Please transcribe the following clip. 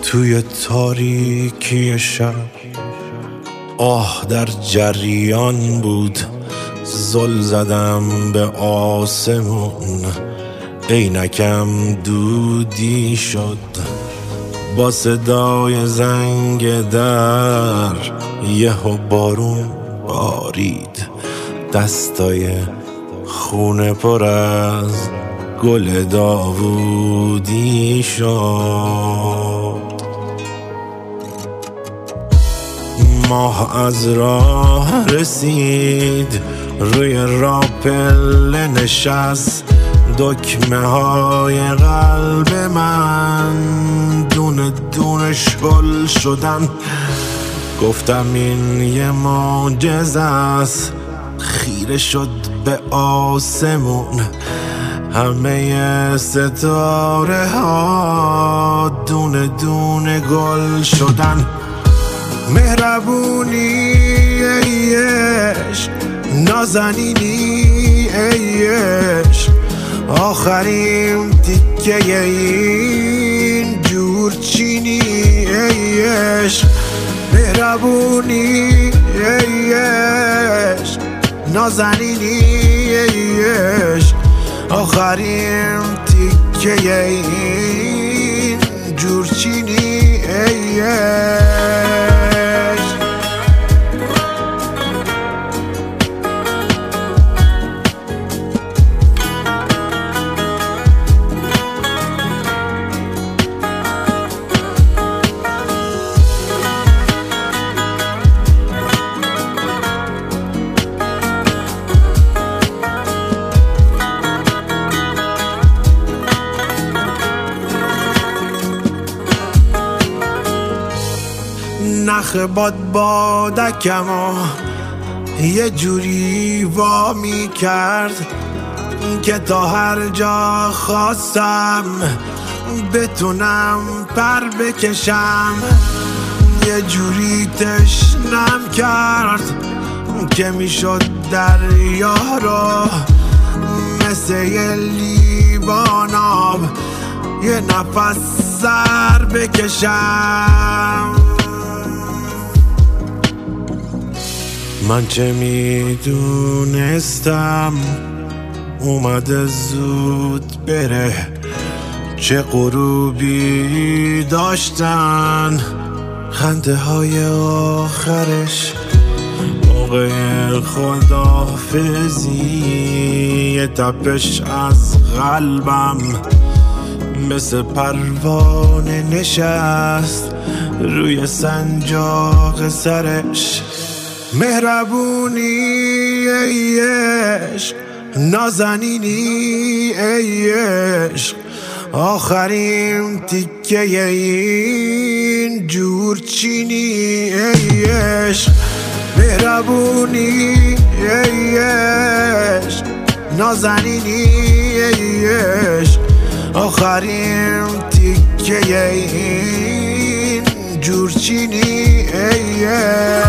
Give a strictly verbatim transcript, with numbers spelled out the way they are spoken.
توی تاریکی شب آه در جریان بود، زل زدم به آسمون، عینکم دودی شد با صدای زنگ در. یهو بارون بارید، دستای خونه پر از گل داوودی شد. ماه از راه رسید، روی راپل نشست، دکمه های قلب من دونه دونه شل شدن. گفتم این یه معجزه است، خیره شد به آسمون، همه ستاره ها دونه دونه گل شدن. مهربونی ای عشق، نازنینی ای عشق، آخرین تیکه این جورچینی ای عشق. مهربونی ای عشق، نازنینی ای عشق، آخرین تیکه این جورچینی ای عشق. نخ باد بادکمو یه جوری وا می کرد که تا هر جا خواستم بتونم پر بکشم. یه جوری تشنم کرد که میشد دریا رو مثل یه لیوان آب یه نفس سر بکشم. من چه میدونستم اومده زود بره، چه غروبی داشتن خنده های آخرش. موقع خداحافظی یه تپش از قلبم مثل پروانه نشست روی سنجاق سرش. مهربونی ای عشق، نازنینی ای عشق، آخرین تیکه این جورچینی ای عشق. مهربونی ای عشق، نازنینی ای عشق، آخرین تیکه این جورچینی ای عشق.